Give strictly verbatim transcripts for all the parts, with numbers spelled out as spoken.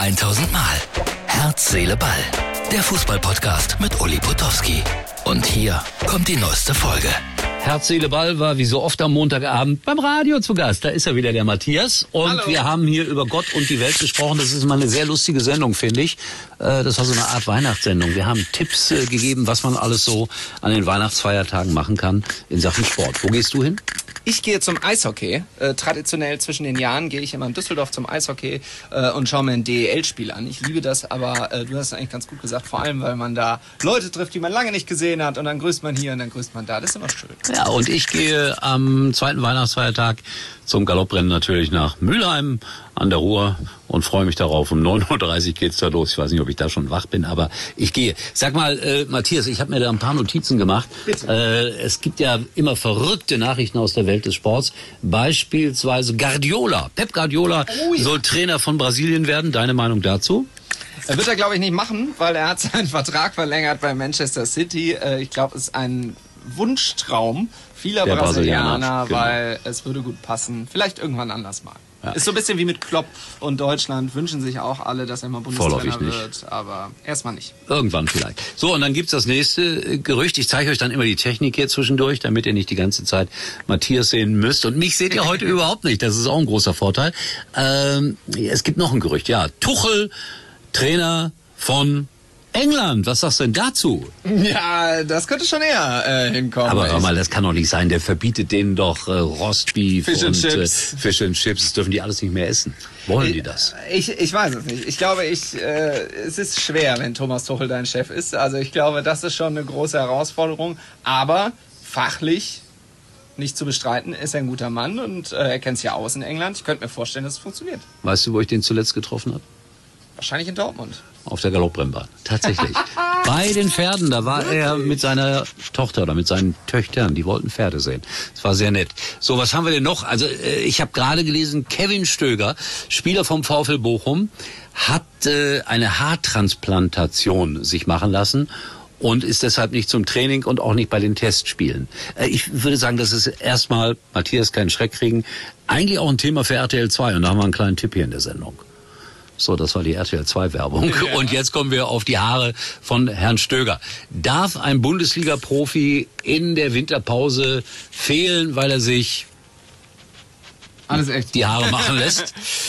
tausend Mal. Herz, Seele, Ball. Der Fußballpodcast mit Uli Potowski. Und hier kommt die neueste Folge. Herz, Seele, Ball war wie so oft am Montagabend beim Radio zu Gast. Da ist er wieder, der Matthias. Und Hallo. Wir haben hier über Gott und die Welt gesprochen. Das ist mal eine sehr lustige Sendung, finde ich. Das war so eine Art Weihnachtssendung. Wir haben Tipps gegeben, was man alles so an den Weihnachtsfeiertagen machen kann in Sachen Sport. Wo gehst du hin? Ich gehe zum Eishockey. Äh, traditionell zwischen den Jahren gehe ich immer in Düsseldorf zum Eishockey äh, und schaue mir ein D E L-Spiel an. Ich liebe das, aber äh, du hast es eigentlich ganz gut gesagt, vor allem, weil man da Leute trifft, die man lange nicht gesehen hat und dann grüßt man hier und dann grüßt man da. Das ist immer schön. Ja, und ich gehe am zweiten Weihnachtsfeiertag zum Galopprennen natürlich nach Mülheim an der Ruhr und freue mich darauf. Um neun Uhr dreißig geht's da los. Ich weiß nicht, ob ich da schon wach bin, aber ich gehe. Sag mal, äh, Matthias, ich habe mir da ein paar Notizen gemacht. Bitte. Äh, es gibt ja immer verrückte Nachrichten aus der Welt des Sports. Beispielsweise Guardiola. Pep Guardiola oh, ja. soll Trainer von Brasilien werden. Deine Meinung dazu? Er wird er, glaube ich, nicht machen, weil er hat seinen Vertrag verlängert bei Manchester City. Äh, ich glaube, es ist ein Wunschtraum vieler Der Brasilianer, Brasilianer, genau. weil es würde gut passen. Vielleicht irgendwann anders mal. Ja. Ist so ein bisschen wie mit Klopp und Deutschland. Wünschen sich auch alle, dass er mal Bundestrainer nicht. wird. Aber erstmal nicht. Irgendwann vielleicht. So, und dann gibt's das nächste Gerücht. Ich zeige euch dann immer die Technik hier zwischendurch, damit ihr nicht die ganze Zeit Matthias sehen müsst. Und mich seht ihr heute überhaupt nicht. Das ist auch ein großer Vorteil. Ähm, es gibt noch ein Gerücht. Ja, Tuchel, Trainer von England, was sagst du denn dazu? Ja, das könnte schon eher äh, hinkommen. Aber hör mal, das kann doch nicht sein. Der verbietet denen doch äh, Rostbeef Fish and und Chips. Äh, Fish and Chips. Das dürfen die alles nicht mehr essen. Wollen die das? Ich, ich weiß es nicht. Ich glaube, ich, äh, es ist schwer, wenn Thomas Tuchel dein Chef ist. Also ich glaube, das ist schon eine große Herausforderung. Aber fachlich nicht zu bestreiten, ist er ein guter Mann und äh, er kennt es ja aus in England. Ich könnte mir vorstellen, dass es funktioniert. Weißt du, wo ich den zuletzt getroffen habe? Wahrscheinlich in Dortmund. Auf der Galopprennbahn. Tatsächlich. Bei den Pferden, da war Wirklich? er mit seiner Tochter oder mit seinen Töchtern, die wollten Pferde sehen. Das war sehr nett. So, was haben wir denn noch? Also äh, ich habe gerade gelesen, Kevin Stöger, Spieler vom VfL Bochum, hat äh, eine Haartransplantation sich machen lassen und ist deshalb nicht zum Training und auch nicht bei den Testspielen. Äh, ich würde sagen, das ist erstmal, Matthias, keinen Schreck kriegen, eigentlich auch ein Thema für R T L zwei und da haben wir einen kleinen Tipp hier in der Sendung. So, das war die R T L zwei Werbung. Ja. Und jetzt kommen wir auf die Haare von Herrn Stöger. Darf ein Bundesliga-Profi in der Winterpause fehlen, weil er sich Alles echt. die Haare machen lässt?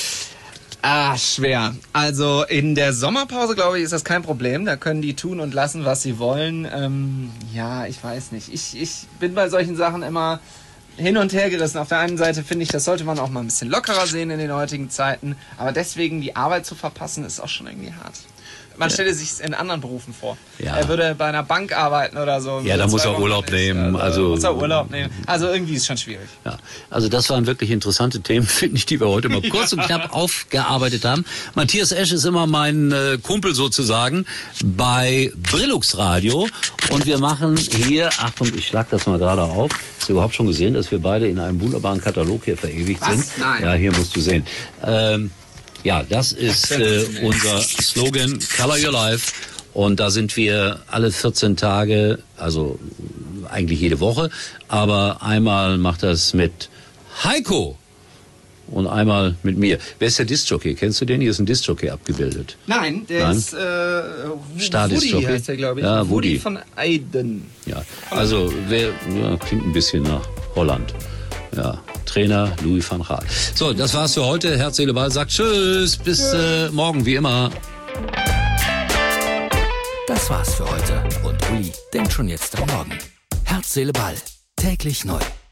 Ah, schwer. Also in der Sommerpause, glaube ich, ist das kein Problem. Da können die tun und lassen, was sie wollen. Ähm, ja, ich weiß nicht. Ich, ich bin bei solchen Sachen immer hin und her gerissen. Auf der einen Seite finde ich, das sollte man auch mal ein bisschen lockerer sehen in den heutigen Zeiten. Aber deswegen die Arbeit zu verpassen, ist auch schon irgendwie hart. Man stelle sich in anderen Berufen vor. Ja. Er würde bei einer Bank arbeiten oder so. Ja, da muss er Urlaub nehmen. Also, muss er Urlaub nehmen. Also irgendwie ist es schon schwierig. Ja, also das waren wirklich interessante Themen, finde ich, die wir heute mal kurz und knapp aufgearbeitet haben. Matthias Esch ist immer mein äh, Kumpel sozusagen bei Brillux Radio und wir machen hier, Achtung, ich schlag das mal gerade auf. Hast du überhaupt schon gesehen, dass wir beide in einem wunderbaren Katalog hier verewigt Was? sind? Nein. Ja, hier musst du sehen. Ähm, Ja, das ist äh, unser Slogan Color Your Life und da sind wir alle vierzehn Tage, also eigentlich jede Woche, aber einmal macht das mit Heiko und einmal mit mir. Wer ist der Disc-Jockey? Kennst du den? Hier ist ein Disc-Jockey abgebildet. Nein, der Nein? ist äh, Star-Disc-Jockey. Woody heißt der, glaube ich. Ja, Woody. von Aiden. Ja, also wer ja, klingt ein bisschen nach Holland. Ja, Trainer Louis van Gaal. So, das war's für heute. Herz, Seele, Ball sagt Tschüss, bis äh, morgen, wie immer. Das war's für heute. Und Uli denkt schon jetzt am Morgen. Herz, Seele, Ball. Täglich neu.